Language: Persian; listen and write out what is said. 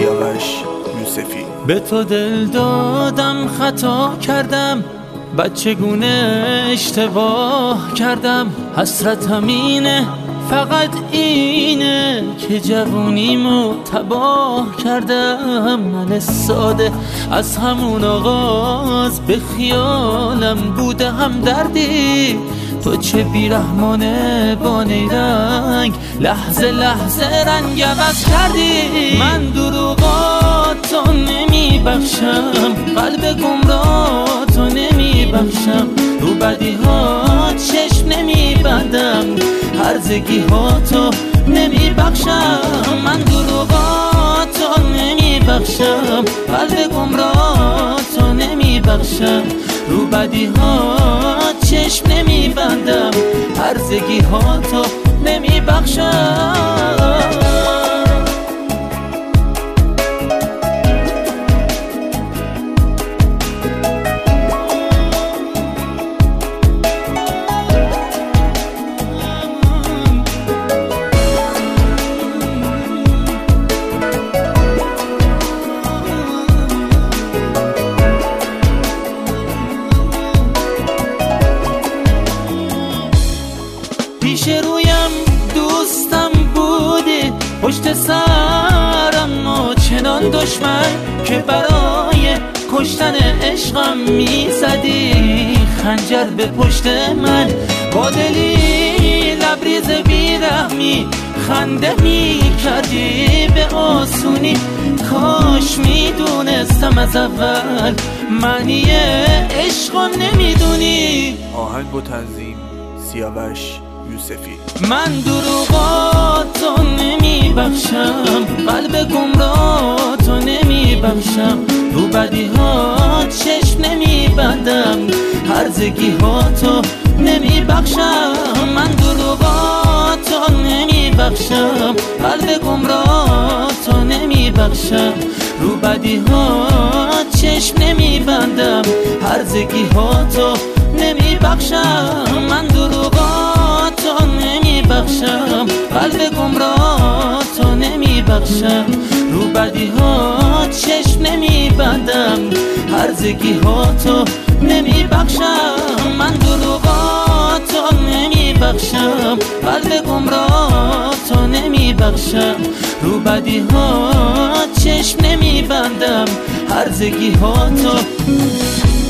سیاوش یوسفی. به تو دل دادم خطا کردم، بچگونه اشتباه کردم. حسرتم اینه فقط اینه که جوونیمو تباه کردم. من ساده از همون آغاز به خیالم بوده هم دردی. تو چه بیرحمانه با نیرنگ لحظه لحظه رنگ عوض کردی. من دروغاتو نمیبخشم، قلب گمراهاتو نمیبخشم. رو بدی‌ها چشم نمیبندم، هرزگی‌هاتو نمیبخشم. من دروغاتو نمیبخشم، قلب گمراهاتو نمیبخشم. رو بدی‌ها چشم نمیبندم، هرزگی‌هاتو نمیبخشم. پیش رویم دوستم بودی، پشت سرم چنان دشمن که برای کشتن عشقم میزدی خنجر به پشت من. با دلی لبریز بیرحمی خنده میکردی به آسونی. کاش میدونستم از اول معنی عشقو نمیدونی. آهنگ و تنظیم سیاوش یوسفی. من دروغاتو نمیبخشم، قلب گمراهاتو نمیبخشم. رو بدی‌ها چشم نمیبندم، هرزگی‌هاتو نمیبخشم. من دروغاتو نمیبخشم، قلب گمراهاتو نمیبخشم. رو بدی‌ها چشم نمیبندم، هرزگی‌هاتو نمیبخشم. من دروغاتو نمیبخشم، قلب گمراهاتو نمیبخشم. رو بدی‌ها چشم نمیبندم، هرزگی‌هاتو نمیبخشم. من دروغاتو نمیبخشم، قلب گمراهاتو نمیبخشم. رو بدی‌ها چشم نمیبندم، هرزگی‌هاتو